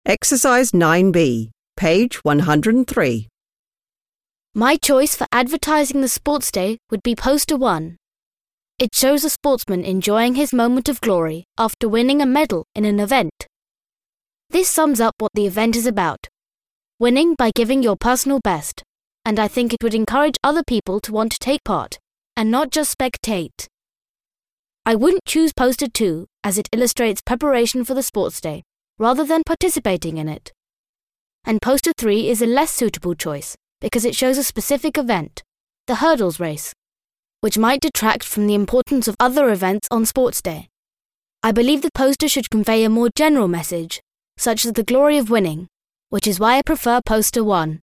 Exercise 9B, page 103. My choice for advertising the sports day would be poster 1. It shows a sportsman enjoying his moment of glory after winning a medal in an event. This sums up what the event is about. Winning by giving your personal best, and I think it would encourage other people to want to take part, and not just spectate. I wouldn't choose poster 2 as it illustrates preparation for the sports day, rather than participating in it. And poster 3 is a less suitable choice because it shows a specific event, the hurdles race, which might detract from the importance of other events on sports day. I believe the poster should convey a more general message, such as the glory of winning, which is why I prefer poster 1.